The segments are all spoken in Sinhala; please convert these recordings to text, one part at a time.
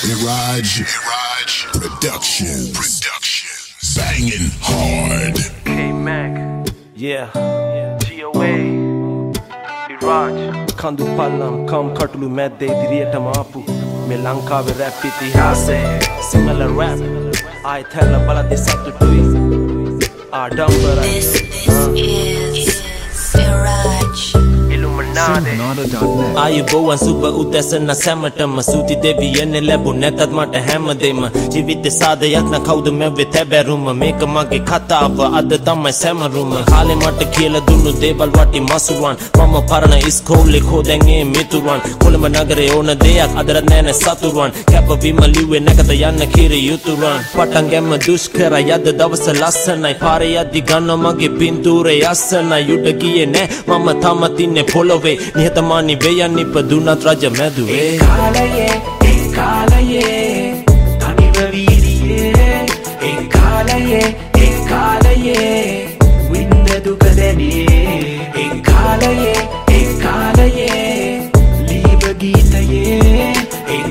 Iraj Productions. Banging hard. K-Mac, yeah, GOA, Iraj. Kandu pallam, kam katulu medde diriyata maapu. Me Lankave rap itihase, similar rap. I tell a balade sattu tui. Adambara. This is Iraj. ආයුබෝවන් සුබ උදැසන සැමටම සූති දෙවියන් ලැබු නැතත් මට හැමදේම ජීවිත සාදයක් න කවුද මැවෙ තැබැරුම මේක මගේ කතාව අද තමයි සැමරුම කාලේ මට කියලා දුන්නු දේවල් වටි මසුරුවන් මම පරණ ඉස්කෝලේ කෝදැන් ඒ මිතුරුවන් කොළඹ නගරේ ඕන දෙයක් අදරත් නෑනේ සතුරුවන් කැපවීම ලිව්වේ නැකත යන්න කිරි යුතුරුවන් පටන් ගැම්ම දුෂ්කර යද දවස ලස්සනයි පාරේ යද්දි ගන්න මගේ පින්තූරේ අස්සනයි උඩ ගියේ නෑ මම තාමත් ඉන්නේ පොළොවේ නිහතමානී වෙයන් ඉපදුනත් රජ මැදුවේ ඒ කාලයේ තනිව වීදියේ ඒ කාලයේ වින්ද දුක දැනේ ඒ කාලයේ ලීව ගීතයේ ඒ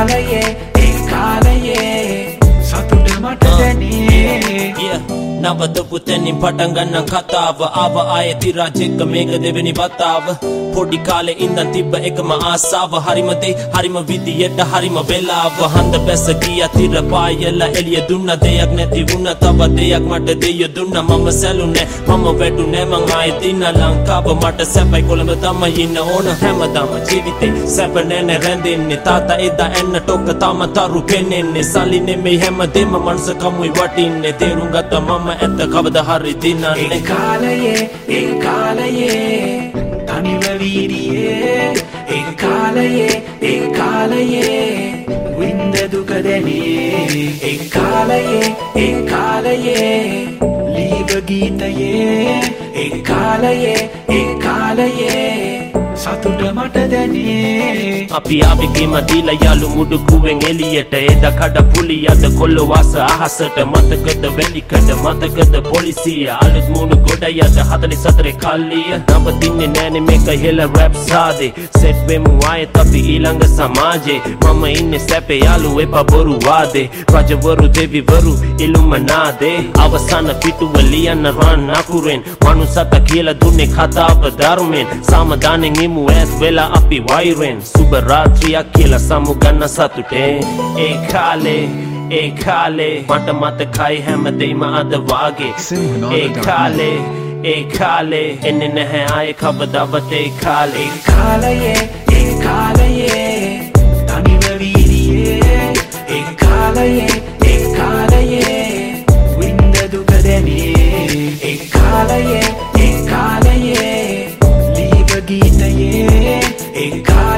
කාලයේ සතුට මට දැනේ නවතපු තැනින් පටන් ගන්න කතාව ආව ආයේ තිරාජෙක්ක මේක දෙවෙනි වතාව පොඩි කාලේ ඉඳන් තිබ්බ එකම ආසාව හරිම දේ හරිම විදියට හරිම වෙලාව හඳ බැස ගියා තිර පායලා එළිය දුන්න දෙයක් නැති වුණා තව දෙයක් මට දෙය දුන්නා මම සැලුනේ මම වැටුනේ මං ආයේ දින ලංකාව මට සැපයි කොළඹ තමයි ඉන්න ඕන හැමදාම ජීවිතේ සැප නැනේ රැඳෙන්නේ තාත්තා එදා එන්න ටොක්ක තම තරු පෙන්නේ සල්ලි නෙමෙයි හැමදේම මනස කමුයි වටින්නේ තේරුම් ගත්තා මම ඇත්ත කවදා හරි දිනන්නේ ඒ කාලයේ තනිව වීදියේ ඒ කාලයේ වින්ද දුක දැනේ ඒ කාලයේ ලීව ගීතයේ ඒ කාලයේ සතුට මට දැනේ අපි ආවේ ගේම දීලා යාළු මුඩු කුවෙන් එළියට එදා කඩ පුලි යද කොල්ල වාස අහසට මතකද වැලිකඩ මතකද පොලිසිය අලුත් මුණු ගොඩ යද 44 කල්ලිය නවතින්නේ නෑනේ මේක හෙල රැප් සාදේ සෙට් වෙමු ආයෙත් අපි ඊළඟ සමාජේ මම ඉන්නේ සැපේ යාළු එපා බොරු වාදේ රජවරු දෙවිවරු ඉලුමනාදේ අවසාන පිටුව ලියන්න රන් අකුරෙන් මනුසත කියලා දුන්නේ කතාව ධර්මෙන් සාමදානෙන් ඉමු ඇස් වෙලා අපි වෛරෙන් සුබ රාත්‍රියක් කියලා සමුගන්න සතුටෙන් ඒ කාලේ මට මතකයි හැමදේම අද වාගේ ඒ කාලේ එන්නේ නැහැ ආයේ කවදාවත් ඒ කාලයේ තනිව වීදියේ ඒ කාලයේ වින්ද දුක දැනේ ඒ කාලයේ ලීව ගීතයේ ඒ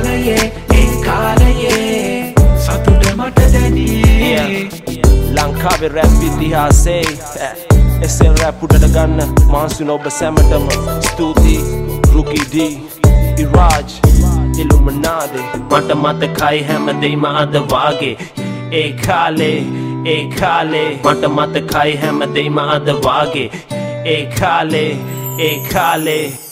කාලයේ සතුට මට දැනේ ලංකාවේ රැප් ඉතිහාසේ SL රැප් උඩට ගන්න මාන්සුන ඔබ සැමටම ස්තුතියි රුකී ඩී ඉරාජ් ඉලුමනාදේ මට මතකයි හැමදේම අද වාගේ ඒ කාලේ මට මතකයි හැමදේම අද වාගේ ඒ කාලේ